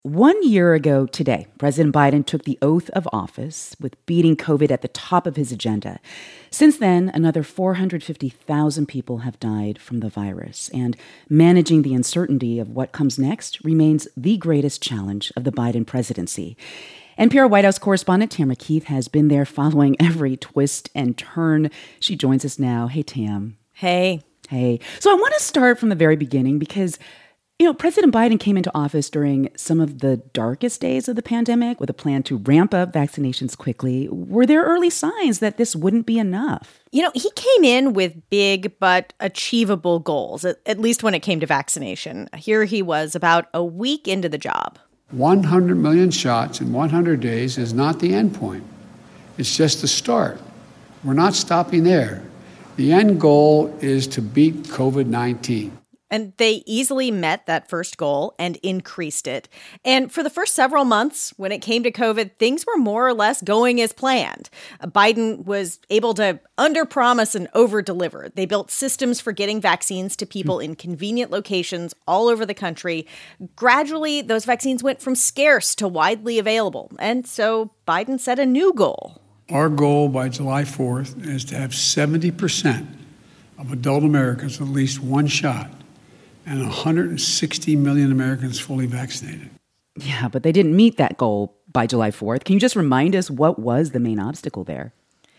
1 year ago today, President Biden took the oath of office with beating COVID at the top of his agenda. Since then, another 450,000 people have died from the virus, and managing the uncertainty of what comes next remains the greatest challenge of the Biden presidency. NPR White House correspondent Tamara Keith has been there following every twist and turn. She joins us now. Hey, Tam. Hey. Hey. So I want to start from the very beginning because President Biden came into office during some of the darkest days of the pandemic with a plan to ramp up vaccinations quickly. Were there early signs that this wouldn't be enough? He came in with big but achievable goals, at least when it came to vaccination. Here he was about a week into the job. 100 million shots in 100 days is not the end point. It's just the start. We're not stopping there. The end goal is to beat COVID-19. And they easily met that first goal and increased it. And for the first several months, when it came to COVID, things were more or less going as planned. Biden was able to underpromise and overdeliver. They built systems for getting vaccines to people in convenient locations all over the country. Gradually, those vaccines went from scarce to widely available. And so Biden set a new goal. Our goal by July 4th is to have 70% of adult Americans with at least one shot, and 160 million Americans fully vaccinated. Yeah, but they didn't meet that goal by July 4th. Can you just remind us what was the main obstacle there?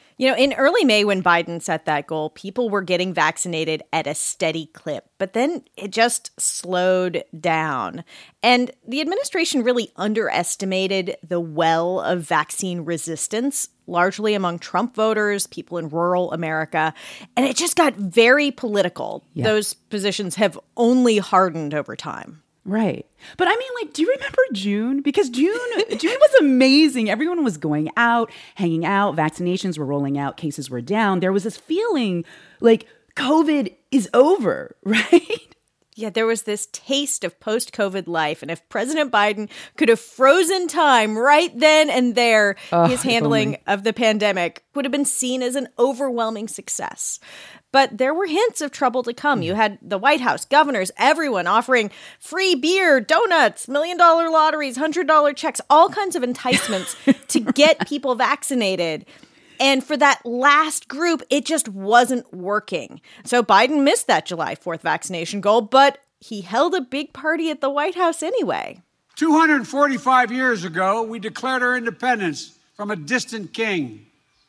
In early May, when Biden set that goal, people were getting vaccinated at a steady clip, but then it just slowed down. And the administration really underestimated the well of vaccine resistance, largely among Trump voters, people in rural America. And it just got very political. Yeah. Those positions have only hardened over time. Right. But do you remember June? Because June was amazing. Everyone was going out, hanging out, vaccinations were rolling out, cases were down. There was this feeling like COVID is over, right? Yeah, there was this taste of post-COVID life. And if President Biden could have frozen time right then and there, his handling of the pandemic would have been seen as an overwhelming success. But there were hints of trouble to come. You had the White House, governors, everyone offering free beer, donuts, $1 million lotteries, $100 checks, all kinds of enticements to get people vaccinated. And for that last group, it just wasn't working. So Biden missed that July 4th vaccination goal, but he held a big party at the White House anyway. 245 years ago, we declared our independence from a distant king.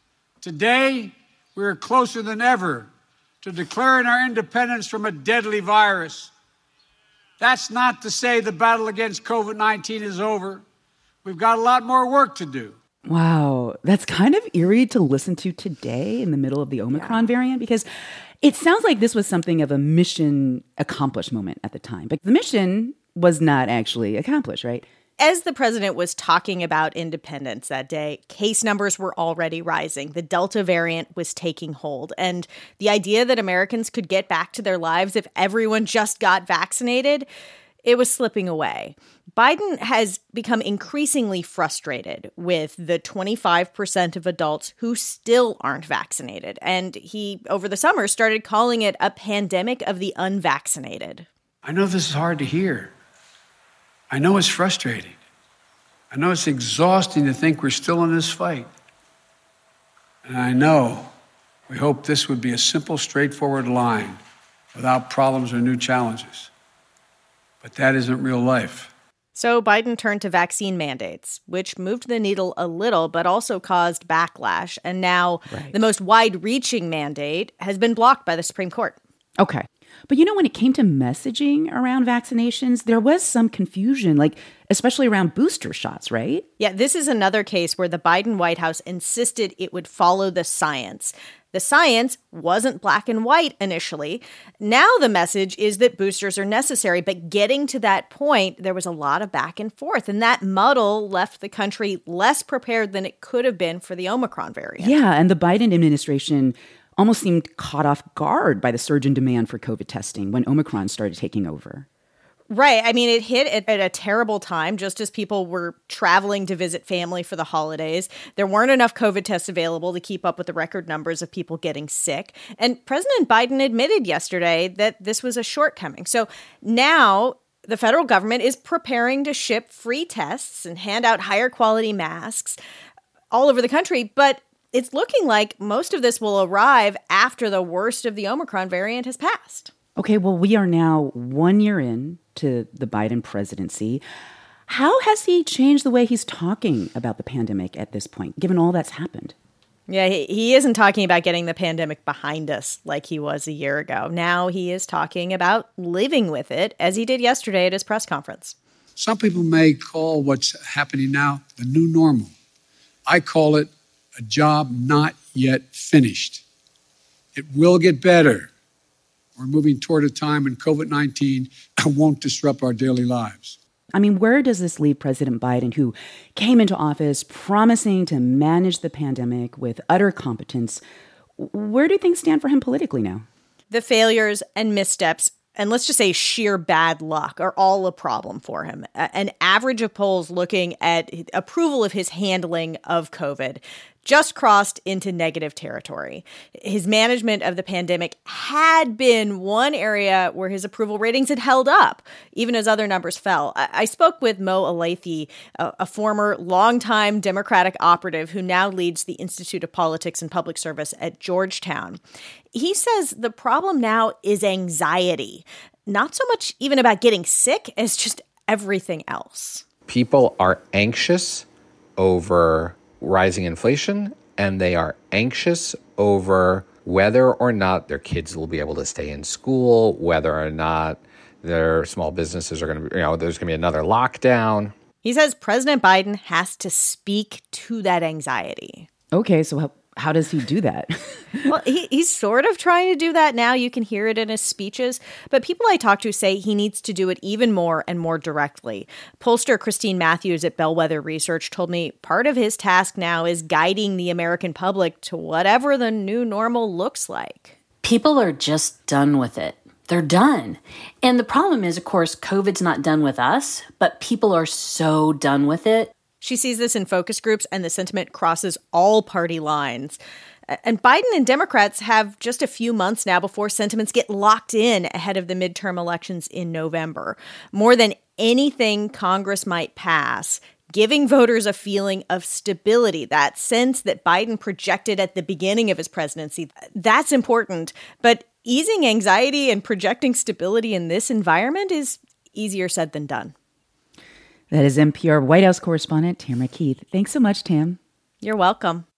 Today, we are closer than ever to declaring our independence from a deadly virus. That's not to say the battle against COVID-19 is over. We've got a lot more work to do. Wow, that's kind of eerie to listen to today in the middle of the Omicron variant, because it sounds like this was something of a mission accomplished moment at the time. But the mission was not actually accomplished, right? As the president was talking about independence that day, case numbers were already rising. The Delta variant was taking hold. And the idea that Americans could get back to their lives if everyone just got vaccinated, it was slipping away. Biden has become increasingly frustrated with the 25% of adults who still aren't vaccinated. And he, over the summer, started calling it a pandemic of the unvaccinated. I know this is hard to hear. I know it's frustrating. I know it's exhausting to think we're still in this fight. And I know we hope this would be a simple, straightforward line without problems or new challenges. But that isn't real life. So Biden turned to vaccine mandates, which moved the needle a little, but also caused backlash. And now the most wide-reaching mandate has been blocked by the Supreme Court. Okay. But when it came to messaging around vaccinations, there was some confusion, especially around booster shots, right? Yeah, this is another case where the Biden White House insisted it would follow the science. The science wasn't black and white initially. Now the message is that boosters are necessary, but getting to that point, there was a lot of back and forth, and that muddle left the country less prepared than it could have been for the Omicron variant. Yeah, and the Biden administration almost seemed caught off guard by the surge in demand for COVID testing when Omicron started taking over. Right. It hit at a terrible time, just as people were traveling to visit family for the holidays. There weren't enough COVID tests available to keep up with the record numbers of people getting sick. And President Biden admitted yesterday that this was a shortcoming. So now The federal government is preparing to ship free tests and hand out higher quality masks all over the country, but it's looking like most of this will arrive after the worst of the Omicron variant has passed. Okay, well, we are now 1 year in to the Biden presidency. How has he changed the way he's talking about the pandemic at this point, given all that's happened? Yeah, he isn't talking about getting the pandemic behind us like he was a year ago. Now he is talking about living with it, as he did yesterday at his press conference. Some people may call what's happening now the new normal. I call it a job not yet finished. It will get better. We're moving toward a time when COVID-19 won't disrupt our daily lives. I mean, where does this leave President Biden, who came into office promising to manage the pandemic with utter competence? Where do things stand for him politically now? The failures and missteps, and let's just say sheer bad luck, are all a problem for him. An average of polls looking at approval of his handling of COVID just crossed into negative territory. His management of the pandemic had been one area where his approval ratings had held up, even as other numbers fell. I spoke with Mo Elleithee, a former longtime Democratic operative who now leads the Institute of Politics and Public Service at Georgetown. He says the problem now is anxiety, not so much even about getting sick as just everything else. People are anxious over rising inflation, and they are anxious over whether or not their kids will be able to stay in school, whether or not their small businesses are going to be, there's going to be another lockdown. He says President Biden has to speak to that anxiety. Okay, so how does he do that? Well, he's sort of trying to do that now. You can hear it in his speeches. But people I talk to say he needs to do it even more and more directly. Pollster Christine Matthews at Bellwether Research told me part of his task now is guiding the American public to whatever the new normal looks like. People are just done with it. They're done. And the problem is, of course, COVID's not done with us, but people are so done with it. She sees this in focus groups, and the sentiment crosses all party lines. And Biden and Democrats have just a few months now before sentiments get locked in ahead of the midterm elections in November. More than anything Congress might pass, giving voters a feeling of stability, that sense that Biden projected at the beginning of his presidency, that's important. But easing anxiety and projecting stability in this environment is easier said than done. That is NPR White House correspondent Tamara Keith. Thanks so much, Tam. You're welcome.